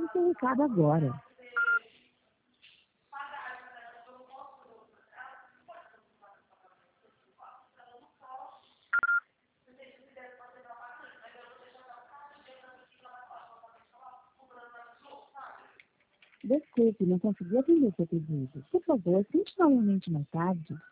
seu recado agora. Desculpe, não consegui atender seu pedido. Por favor, tente novamente mais tarde.